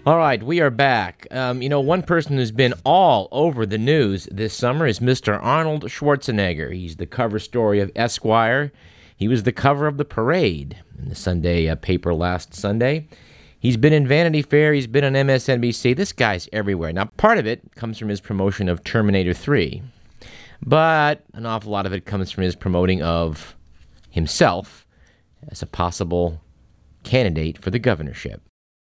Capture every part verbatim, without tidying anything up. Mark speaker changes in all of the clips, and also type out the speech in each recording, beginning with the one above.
Speaker 1: All right, we are back. Um, you know, one person who's been all over the news this summer is Mister Arnold Schwarzenegger. He's the cover story of Esquire. He was the cover of The Parade in the Sunday uh, paper last Sunday. He's been in Vanity Fair. He's been on M S N B C. This guy's everywhere. Now, part of it comes from his promotion of Terminator three, but an awful lot of it comes from his promoting of himself as a possible candidate for the governorship.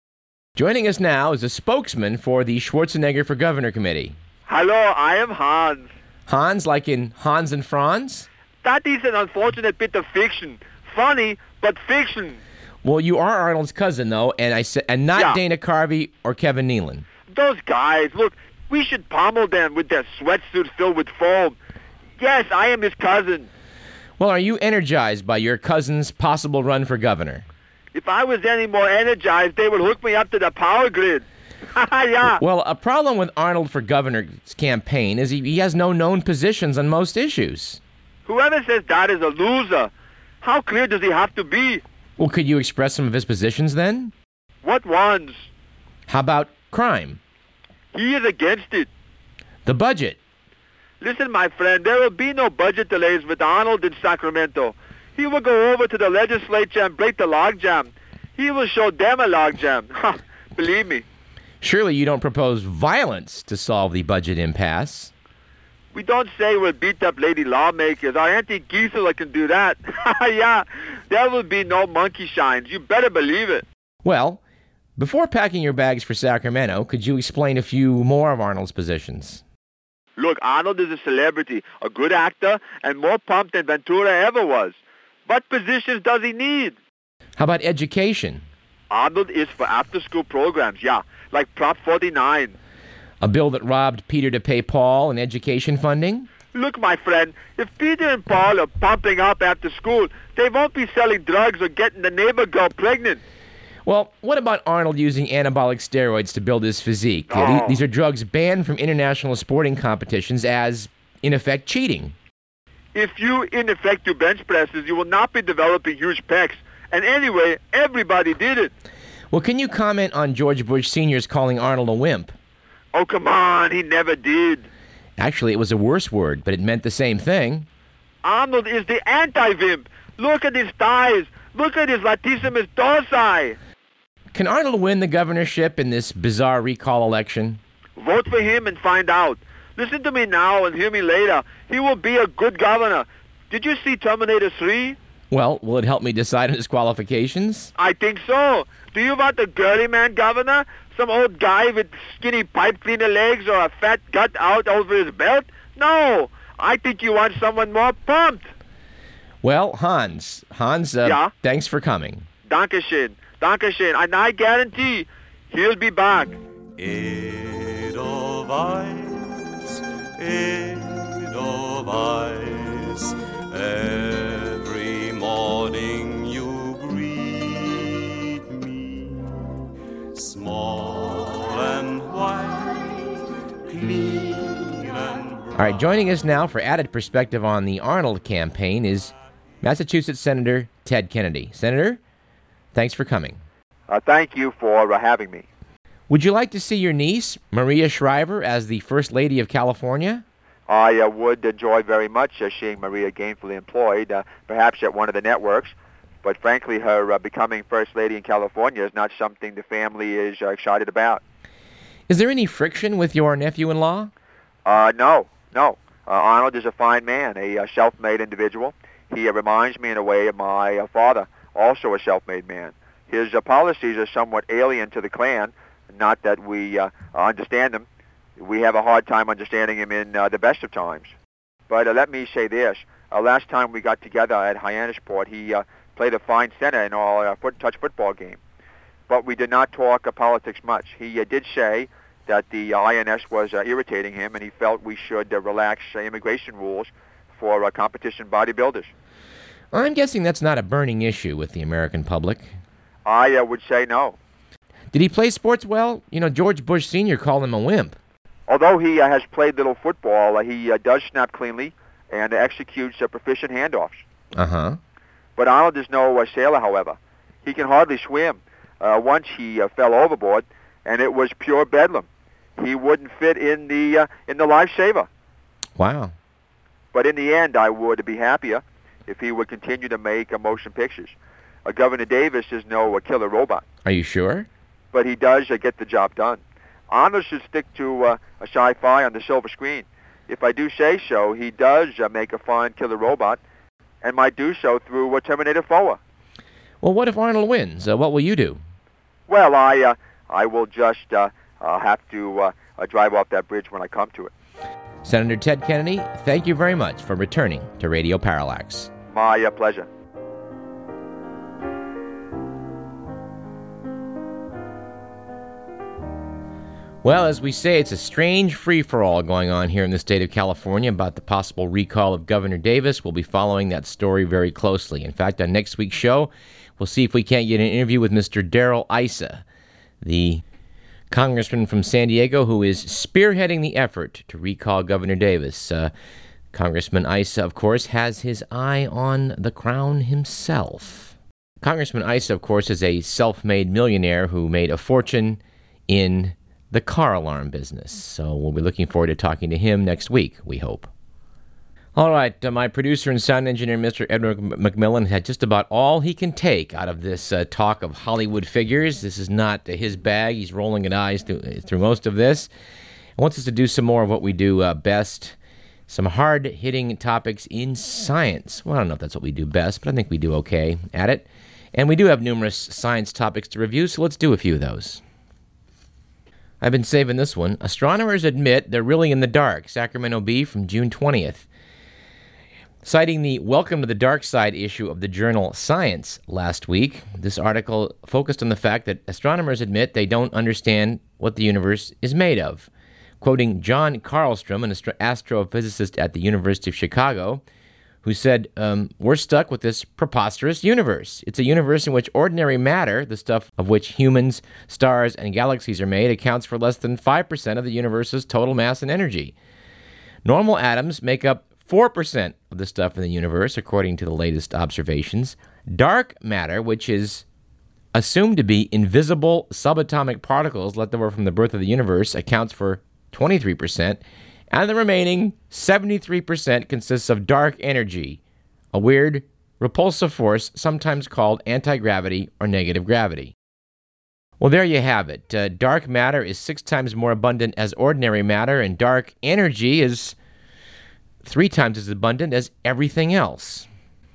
Speaker 1: Joining us now is a spokesman for the Schwarzenegger for Governor Committee.
Speaker 2: Hello, I am Hans.
Speaker 1: Hans, like in Hans and Franz?
Speaker 2: That is an unfortunate bit of fiction. Funny, but fiction.
Speaker 1: Well, you are Arnold's cousin, though, and I said, and not
Speaker 2: Yeah.
Speaker 1: Dana Carvey or Kevin Nealon.
Speaker 2: Those guys, look, we should pommel them with their sweatsuits filled with foam. Yes, I am his cousin.
Speaker 1: Well, are you energized by your cousin's possible run for governor?
Speaker 2: If I was any more energized, they would hook me up to the power grid. Yeah.
Speaker 1: Well, a problem with Arnold for governor's campaign is he, he has no known positions on most issues.
Speaker 2: Whoever says that is a loser. How clear does he have to be?
Speaker 1: Well, could you express some of his positions then?
Speaker 2: What ones?
Speaker 1: How about crime?
Speaker 2: He is against it.
Speaker 1: The budget?
Speaker 2: Listen, my friend, there will be no budget delays with Arnold in Sacramento. He will go over to the legislature and break the logjam. He will show them a logjam. Ha, believe me.
Speaker 1: Surely you don't propose violence to solve the budget impasse.
Speaker 2: We don't say we'll beat up lady lawmakers. Our Auntie Gisela can do that. Yeah, there will be no monkey shines. You better believe it.
Speaker 1: Well, before packing your bags for Sacramento, could you explain a few more of Arnold's positions?
Speaker 2: Look, Arnold is a celebrity, a good actor, and more pumped than Ventura ever was. What positions does he need?
Speaker 1: How about education?
Speaker 2: Arnold is for after-school programs, yeah, like Prop forty-nine.
Speaker 1: A bill that robbed Peter to pay Paul in education funding?
Speaker 2: Look, my friend, if Peter and Paul are pumping up after school, they won't be selling drugs or getting the neighbor girl pregnant.
Speaker 1: Well, what about Arnold using anabolic steroids to build his physique?
Speaker 2: Oh.
Speaker 1: Uh, These are drugs banned from international sporting competitions as, in effect, cheating.
Speaker 2: If you, in effect, do bench presses, you will not be developing huge pecs. And anyway, everybody did it.
Speaker 1: Well, can you comment on George Bush Senior's calling Arnold a wimp?
Speaker 2: Oh, come on, he never did.
Speaker 1: Actually, it was a worse word, but it meant the same thing.
Speaker 2: Arnold is the anti-vimp. Look at his thighs. Look at his latissimus dorsi.
Speaker 1: Can Arnold win the governorship in this bizarre recall election?
Speaker 2: Vote for him and find out. Listen to me now and hear me later. He will be a good governor. Did you see Terminator three?
Speaker 1: Well, will it help me decide on his qualifications?
Speaker 2: I think so. Do you want a girly man governor? Some old guy with skinny pipe cleaner legs or a fat gut out over his belt? No. I think you want someone more pumped.
Speaker 1: Well, Hans, Hans, uh,
Speaker 2: Yeah?
Speaker 1: thanks for coming.
Speaker 2: Dankeschön. Dankeschön. And I guarantee he'll be back.
Speaker 3: Edelweiss, Edelweiss, every morning you greet me, small and white, clean and bright.
Speaker 1: All right, joining us now for added perspective on the Arnold campaign is Massachusetts Senator Ted Kennedy. Senator, thanks for coming.
Speaker 2: Uh, thank you for uh, having me.
Speaker 1: Would you like to see your niece, Maria Shriver, as the First Lady of California?
Speaker 2: I uh, would enjoy very much uh, seeing Maria gainfully employed, uh, perhaps at one of the networks. But frankly, her uh, becoming First Lady in California is not something the family is uh, excited about.
Speaker 1: Is there any friction with your nephew-in-law?
Speaker 2: Uh, no, no. Uh, Arnold is a fine man, a uh, self-made individual. He uh, reminds me in a way of my uh, father, also a self-made man. His uh, policies are somewhat alien to the Klan, not that we uh, understand them. We have a hard time understanding him in uh, the best of times. But uh, let me say this. Uh, last time we got together at Hyannisport, he uh, played a fine center in our uh, foot touch football game. But we did not talk uh, politics much. He uh, did say that the uh, I N S was uh, irritating him, and he felt we should uh, relax uh, immigration rules for uh, competition bodybuilders.
Speaker 1: I'm guessing that's not a burning issue with the American public.
Speaker 2: I uh, would say no.
Speaker 1: Did he play sports well? You know, George Bush Senior called him a wimp.
Speaker 2: Although he uh, has played little football, uh, he uh, does snap cleanly and executes uh, proficient handoffs.
Speaker 1: Uh-huh.
Speaker 2: But Arnold is no uh, sailor, however. He can hardly swim. Uh, once he uh, fell overboard, and it was pure bedlam. He wouldn't fit in the uh, in the lifesaver.
Speaker 1: Wow.
Speaker 2: But in the end, I would be happier if he would continue to make uh, motion pictures. Uh, Governor Davis is no uh, killer robot.
Speaker 1: Are you sure?
Speaker 2: But he does uh, get the job done. Arnold should stick to uh, a sci-fi on the silver screen. If I do say so, he does uh, make a fine killer robot, and might do so through uh, Terminator four.
Speaker 1: Well, what if Arnold wins? Uh, what will you do?
Speaker 2: Well, I uh, I will just uh, uh, have to uh, uh, drive off that bridge when I come to it.
Speaker 1: Senator Ted Kennedy, thank you very much for returning to Radio Parallax.
Speaker 2: My uh, pleasure.
Speaker 1: Well, as we say, it's a strange free-for-all going on here in the state of California about the possible recall of Governor Davis. We'll be following that story very closely. In fact, on next week's show, we'll see if we can't get an interview with Mister Darrell Issa, the congressman from San Diego who is spearheading the effort to recall Governor Davis. Uh, Congressman Issa, of course, has his eye on the crown himself. Congressman Issa, of course, is a self-made millionaire who made a fortune in the car alarm business. So we'll be looking forward to talking to him next week, we hope. All right, uh, my producer and sound engineer, Mister Edward McMillan, had just about all he can take out of this uh, talk of Hollywood figures. This is not uh, his bag. He's rolling his eyes through, through most of this. He wants us to do some more of what we do uh, best, some hard-hitting topics in science. Well, I don't know if that's what we do best, but I think we do okay at it. And we do have numerous science topics to review, so let's do a few of those. I've been saving this one. Astronomers admit they're really in the dark. Sacramento Bee from June twentieth. Citing the Welcome to the Dark Side issue of the journal Science last week, this article focused on the fact that astronomers admit they don't understand what the universe is made of. Quoting John Carlstrom, an astro- astrophysicist at the University of Chicago, who said, um, we're stuck with this preposterous universe. It's a universe in which ordinary matter, the stuff of which humans, stars, and galaxies are made, accounts for less than five percent of the universe's total mass and energy. Normal atoms make up four percent of the stuff in the universe, according to the latest observations. Dark matter, which is assumed to be invisible subatomic particles left over from the birth of the universe, accounts for twenty-three percent. And the remaining seventy-three percent consists of dark energy, a weird, repulsive force sometimes called anti-gravity or negative gravity. Well, there you have it. Uh, dark matter is six times more abundant as ordinary matter, and dark energy is three times as abundant as everything else.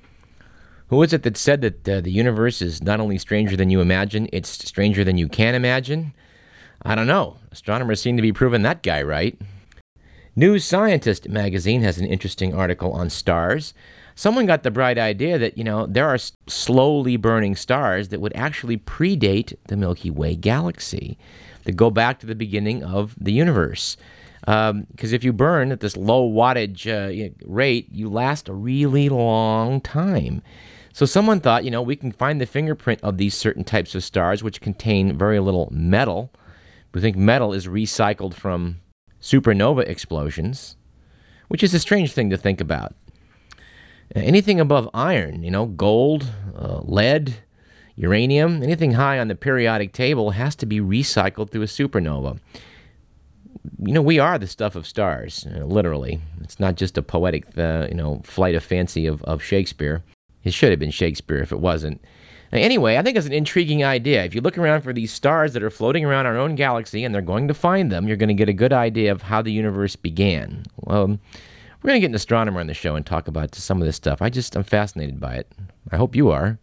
Speaker 1: Who is it that said that uh, the universe is not only stranger than you imagine, it's stranger than you can imagine? I don't know. Astronomers seem to be proving that guy right. New Scientist magazine has an interesting article on stars. Someone got the bright idea that, you know, there are slowly burning stars that would actually predate the Milky Way galaxy, that go back to the beginning of the universe. Because um, if you burn at this low wattage uh, rate, you last a really long time. So someone thought, you know, we can find the fingerprint of these certain types of stars, which contain very little metal. We think metal is recycled from supernova explosions, which is a strange thing to think about. Anything above iron, you know, gold, uh, lead, uranium, anything high on the periodic table has to be recycled through a supernova. You know, we are the stuff of stars, uh, literally. It's not just a poetic, uh, you know, flight of fancy of, of Shakespeare. It should have been Shakespeare if it wasn't. Anyway, I think it's an intriguing idea. If you look around for these stars that are floating around our own galaxy, and they're going to find them, you're going to get a good idea of how the universe began. Um, we're going to get an astronomer on the show and talk about some of this stuff. I just, I'm fascinated by it. I hope you are.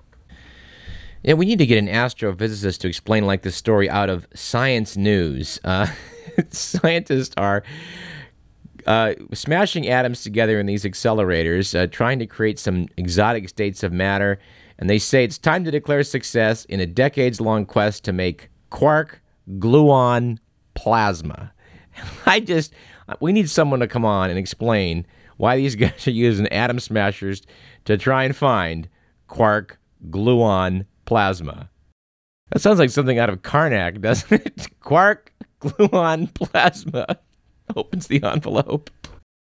Speaker 1: Yeah, we need to get an astrophysicist to explain like this story out of Science News. Uh, scientists are uh, smashing atoms together in these accelerators, uh, trying to create some exotic states of matter. And they say it's time to declare success in a decades-long quest to make quark-gluon plasma. I just, we need someone to come on and explain why these guys are using atom smashers to try and find quark-gluon plasma. That sounds like something out of Karnak, doesn't it? Quark-gluon plasma opens the envelope.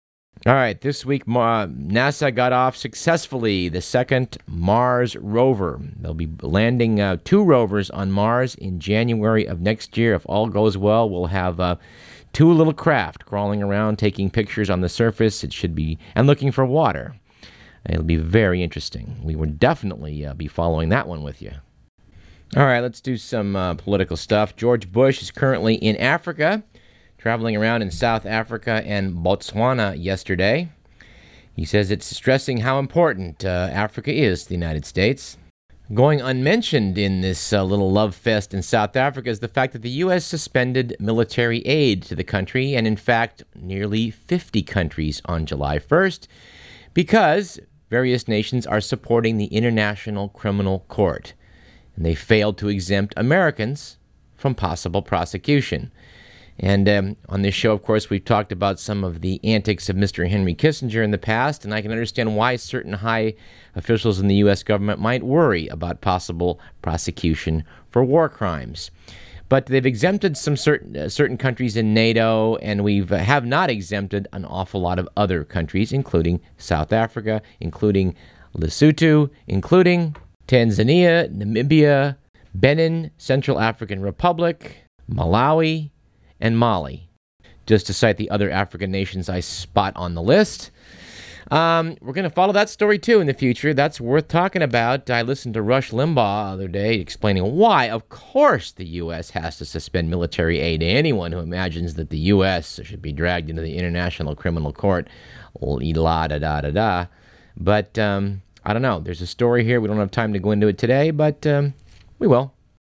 Speaker 1: All right, this week uh, NASA got off successfully the second Mars rover. They'll be landing uh, two rovers on Mars in January of next year. If all goes well, we'll have uh, two little craft crawling around, taking pictures on the surface. It should be, and looking for water. It'll be very interesting. We will definitely uh, be following that one with you. All right, let's do some uh, political stuff. George Bush is currently in Africa, traveling around in South Africa and Botswana yesterday. He says it's stressing how important uh, Africa is to the United States. Going unmentioned in this uh, little love fest in South Africa is the fact that the U S suspended military aid to the country, and in fact, nearly fifty countries on July first, because various nations are supporting the International Criminal Court, and they failed to exempt Americans from possible prosecution. And um, on this show, of course, we've talked about some of the antics of Mister Henry Kissinger in the past, and I can understand why certain high officials in the U S government might worry about possible prosecution for war crimes. But they've exempted some certain uh, certain countries in NATO, and we uh, have not exempted an awful lot of other countries, including South Africa, including Lesotho, including Tanzania, Namibia, Benin, Central African Republic, Malawi, and Mali, just to cite the other African nations I spot on the list. Um, we're going to follow that story, too, in the future. That's worth talking about. I listened to Rush Limbaugh the other day explaining why, of course, the U S has to suspend military aid to anyone who imagines that the U S should be dragged into the International Criminal Court. La-da-da-da-da. But um, I don't know. There's a story here. We don't have time to go into it today, but um, we will.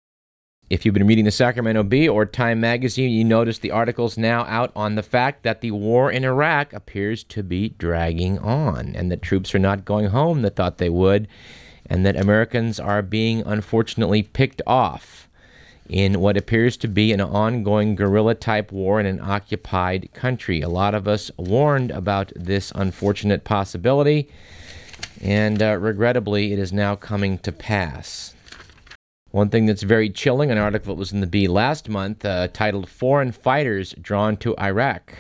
Speaker 1: If you've been reading the Sacramento Bee or Time Magazine, you notice the articles now out on the fact that the war in Iraq appears to be dragging on, and that troops are not going home that thought they would, and that Americans are being unfortunately picked off in what appears to be an ongoing guerrilla-type war in an occupied country. A lot of us warned about this unfortunate possibility, and uh, regrettably, it is now coming to pass. One thing that's very chilling, an article that was in the Bee last month, uh, titled Foreign Fighters Drawn to Iraq.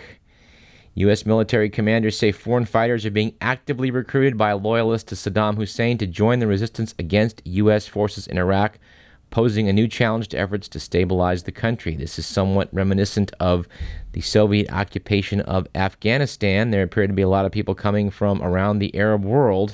Speaker 1: U S military commanders say foreign fighters are being actively recruited by loyalists to Saddam Hussein to join the resistance against U S forces in Iraq, posing a new challenge to efforts to stabilize the country. This is somewhat reminiscent of the Soviet occupation of Afghanistan. There appear to be a lot of people coming from around the Arab world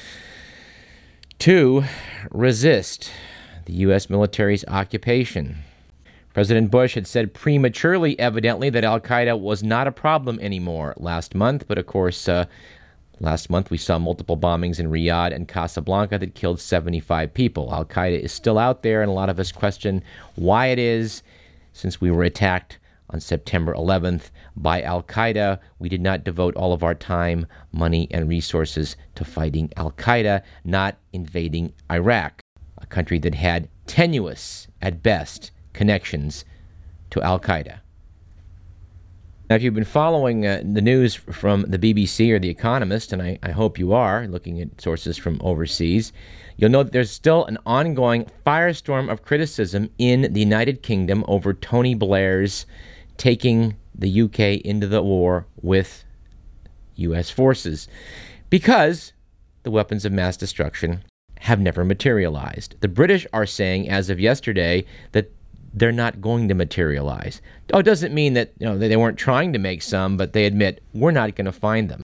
Speaker 1: to resist the U S military's occupation. President Bush had said prematurely, evidently, that al-Qaeda was not a problem anymore last month, but of course, uh, last month we saw multiple bombings in Riyadh and Casablanca that killed seventy-five people. Al-Qaeda is still out there, and a lot of us question why it is. Since we were attacked on September eleventh by al-Qaeda, we did not devote all of our time, money, and resources to fighting al-Qaeda, not invading Iraq, a country that had tenuous, at best, connections to al-Qaeda. Now, if you've been following uh, the news from the B B C or The Economist, and I, I hope you are, looking at sources from overseas, you'll know that there's still an ongoing firestorm of criticism in the United Kingdom over Tony Blair's taking the U K into the war with U S forces, because the weapons of mass destruction have never materialized. The British are saying, as of yesterday, that they're not going to materialize. Oh, it doesn't mean that, you know, they weren't trying to make some, but they admit, we're not going to find them.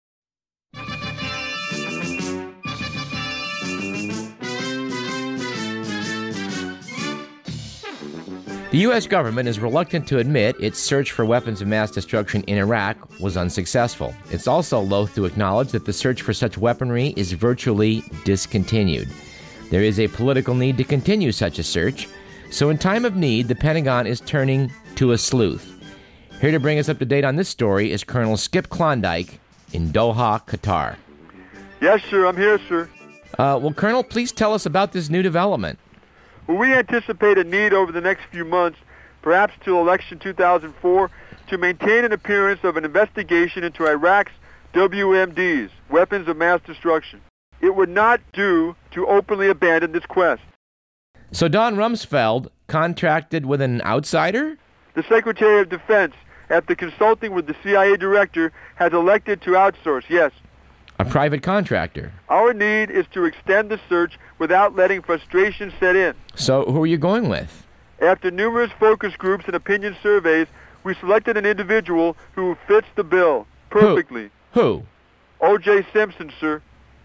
Speaker 1: The U S government is reluctant to admit its search for weapons of mass destruction in Iraq was unsuccessful. It's also loath to acknowledge that the search for such weaponry is virtually discontinued. There is a political need to continue such a search, so in time of need, the Pentagon is turning to a sleuth. Here to bring us up to date on this story is Colonel Skip Klondike in Doha, Qatar.
Speaker 4: Yes, sir, I'm here, sir.
Speaker 1: Uh, well, Colonel, please tell us about this new development.
Speaker 4: Well, we anticipate a need over the next few months, perhaps till election two thousand four, to maintain an appearance of an investigation into Iraq's W M Ds, weapons of mass destruction. It would not do to openly abandon this quest.
Speaker 1: So Don Rumsfeld contracted with an outsider?
Speaker 4: The Secretary of Defense after consulting with the C I A director, has elected to outsource, yes.
Speaker 1: A private contractor.
Speaker 4: Our need is to extend the search without letting frustration set in.
Speaker 1: So who are you going with?
Speaker 4: After numerous focus groups and opinion surveys, we selected an individual who fits the bill perfectly.
Speaker 1: Who? Who?
Speaker 4: O J Simpson, sir.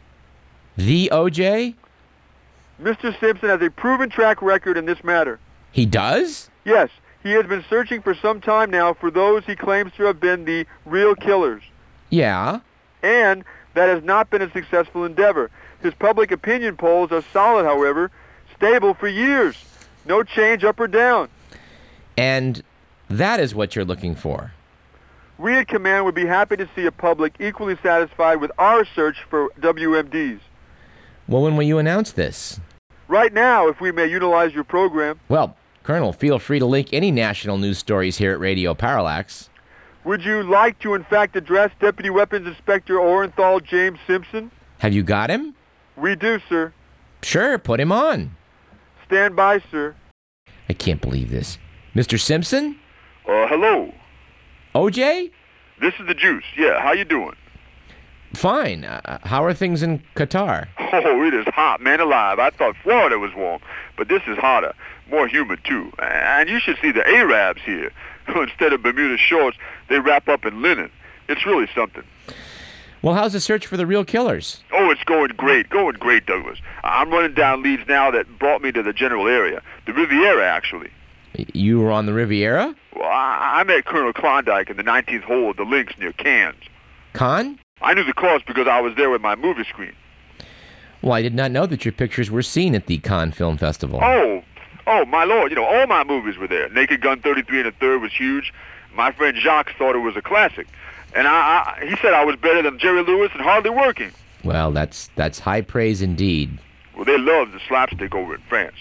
Speaker 1: The O J?
Speaker 4: Mister Simpson has a proven track record in this matter.
Speaker 1: He does?
Speaker 4: Yes, he has been searching for some time now for those he claims to have been the real killers.
Speaker 1: Yeah.
Speaker 4: And that has not been a successful endeavor. His public opinion polls are solid, however, stable for years. No change up or down.
Speaker 1: And that is what you're looking for.
Speaker 4: We at Command would be happy to see a public equally satisfied with our search for W M Ds.
Speaker 1: Well, when will you announce this?
Speaker 4: Right now, if we may utilize your program.
Speaker 1: Well, Colonel, feel free to link any national news stories here at Radio Parallax.
Speaker 4: Would you like to, in fact, address Deputy Weapons Inspector Orenthal James Simpson?
Speaker 1: Have you got him?
Speaker 4: We do, sir.
Speaker 1: Sure, put him on.
Speaker 4: Stand by, sir.
Speaker 1: I can't believe this. Mister Simpson?
Speaker 5: Uh, hello.
Speaker 1: O J?
Speaker 5: This is the Juice. Yeah, how you doing?
Speaker 1: Fine. Uh, how are things in Qatar?
Speaker 5: Oh, it is hot, man alive. I thought Florida was warm, but this is hotter. More humid, too. And you should see the Arabs here. Instead of Bermuda shorts, they wrap up in linen. It's really something.
Speaker 1: Well, how's the search for the real killers?
Speaker 5: Oh, it's going great. Going great, Douglas. I'm running down leads now that brought me to the general area. The Riviera, actually.
Speaker 1: You were on the Riviera?
Speaker 5: Well, I, I met Colonel Klondike in the nineteenth hole of the links near Cannes.
Speaker 1: Con?
Speaker 5: I knew the course because I was there with my movie screen.
Speaker 1: Well, I did not know that your pictures were seen at the Cannes Film Festival.
Speaker 5: Oh, oh, my lord. You know, all my movies were there. Naked Gun thirty-three and a third was huge. My friend Jacques thought it was a classic. And I, I he said I was better than Jerry Lewis and Hardly Working.
Speaker 1: Well, that's that's high praise indeed.
Speaker 5: Well, they love the slapstick over in France.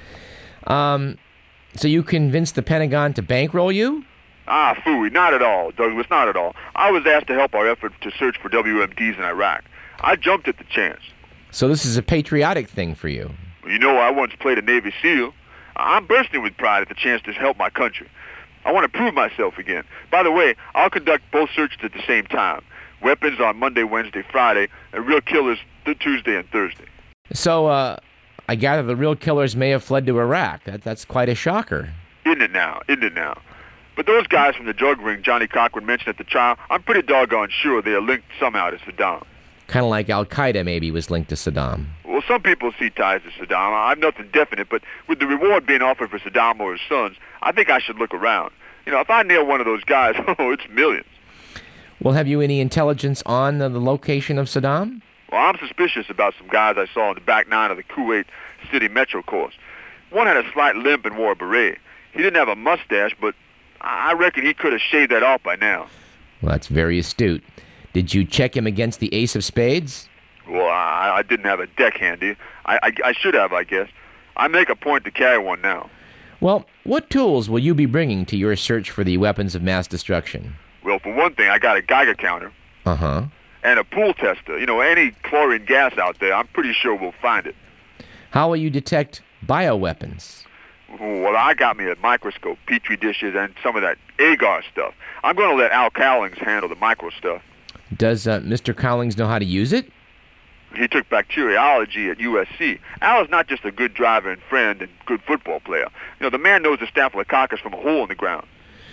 Speaker 1: Um, so you convinced the Pentagon to bankroll you?
Speaker 5: Ah, phooey, not at all, Douglas, not at all. I was asked to help our effort to search for W M Ds in Iraq. I jumped at the chance.
Speaker 1: So this is a patriotic thing for you?
Speaker 5: You know, I once played a Navy SEAL. I'm bursting with pride at the chance to help my country. I want to prove myself again. By the way, I'll conduct both searches at the same time. Weapons on Monday, Wednesday, Friday, and real killers th- Tuesday and Thursday.
Speaker 1: So, uh, I gather the real killers may have fled to Iraq. That, that's quite a shocker.
Speaker 5: Isn't it now? Isn't it now? But those guys from the drug ring Johnny Cochran mentioned at the trial, I'm pretty doggone sure they are linked somehow to Saddam.
Speaker 1: Kind of like Al-Qaeda maybe was linked to Saddam.
Speaker 5: Well, some people see ties to Saddam. I've nothing definite, but with the reward being offered for Saddam or his sons, I think I should look around. You know, if I nail one of those guys, oh, it's millions.
Speaker 1: Well, have you any intelligence on the, the location of Saddam?
Speaker 5: Well, I'm suspicious about some guys I saw in the back nine of the Kuwait City Metro course. One had a slight limp and wore a beret. He didn't have a mustache, but I reckon he could have shaved that off by now.
Speaker 1: Well, that's very astute. Did you check him against the ace of spades?
Speaker 5: Well, I, I didn't have a deck handy. I, I, I should have, I guess. I make a point to carry one now.
Speaker 1: Well, what tools will you be bringing to your search for the weapons of mass destruction?
Speaker 5: Well, for one thing, I got a Geiger counter.
Speaker 1: Uh-huh.
Speaker 5: And a pool tester. You know, any chlorine gas out there, I'm pretty sure we'll find it.
Speaker 1: How will you detect bioweapons?
Speaker 5: Well, I got me a microscope, petri dishes, and some of that agar stuff. I'm going to let Al Cowlings handle the micro stuff.
Speaker 1: Does uh, Mister Cowlings know how to use it?
Speaker 5: He took bacteriology at U S C. Al is not just a good driver and friend and good football player. You know, the man knows the staphylococcus from a hole in the ground.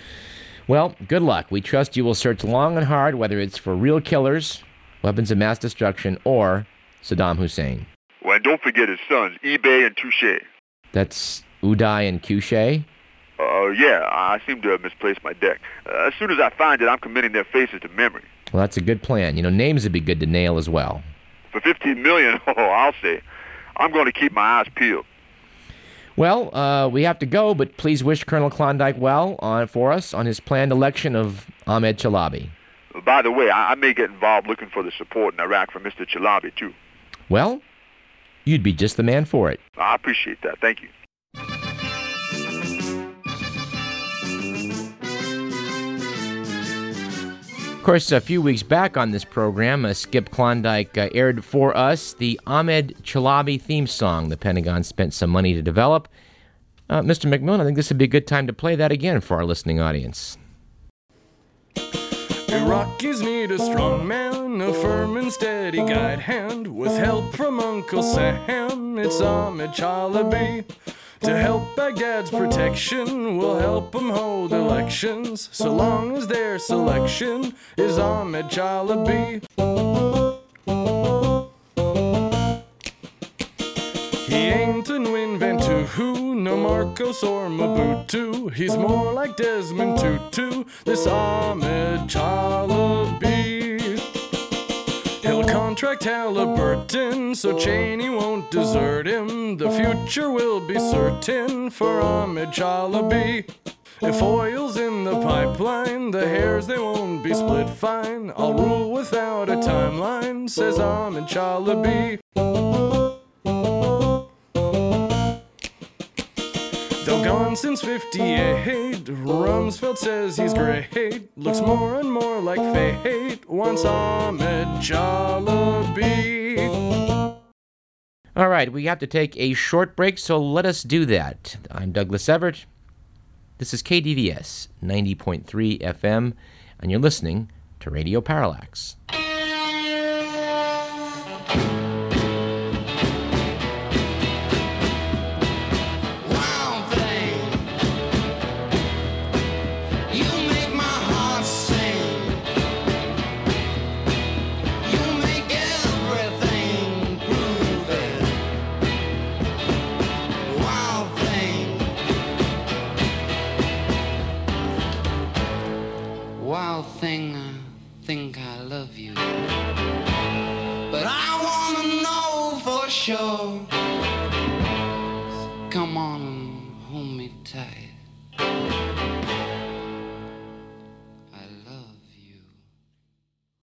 Speaker 1: Well, good luck. We trust you will search long and hard, whether it's for real killers, weapons of mass destruction, or Saddam Hussein.
Speaker 5: Well, and don't forget his sons, eBay and Touche.
Speaker 1: That's Uday and Kushay?
Speaker 5: Uh, yeah, I seem to have misplaced my deck. Uh, as soon as I find it, I'm committing their faces to memory.
Speaker 1: Well, that's a good plan. You know, names would be good to nail as well.
Speaker 5: For fifteen million dollars, oh, I'll say. I'm going to keep my eyes peeled.
Speaker 1: Well, uh, we have to go, but please wish Colonel Klondike well on, for us on his planned election of Ahmed Chalabi.
Speaker 5: By the way, I, I may get involved looking for the support in Iraq from Mister Chalabi, too.
Speaker 1: Well, you'd be just the man for it.
Speaker 5: I appreciate that. Thank you.
Speaker 1: Of course, a few weeks back on this program, uh, Skip Klondike uh, aired for us the Ahmed Chalabi theme song the Pentagon spent some money to develop. Uh, Mister McMillan, I think this would be a good time to play that again for our listening audience.
Speaker 6: Rockies need a strong man, a firm and steady guide hand. With help from Uncle Sam, it's Ahmed Chalabi. To help Baghdad's protection, we'll help them hold elections, so long as their selection is Ahmed Chalabi. He ain't an Winventu, no Marcos or Mobutu. He's more like Desmond Tutu, this Ahmed Chalabi. He'll contract Halliburton, so Cheney won't desert him. The future will be certain for Ahmed Chalabi. If oil's in the pipeline, the hairs they won't be split fine. I'll rule without a timeline, says Ahmed Chalabi. Though gone since fifty-eight, Rumsfeld says he's great. Looks more and more like fate, wants Ahmed Chalabi.
Speaker 1: All right, we have to take a short break, so let us do that. I'm Douglas Everett. This is K D V S ninety point three F M, and you're listening to Radio Parallax.
Speaker 7: Wild thing, I think I love you, but I wanna know for sure. So come on and hold me tight.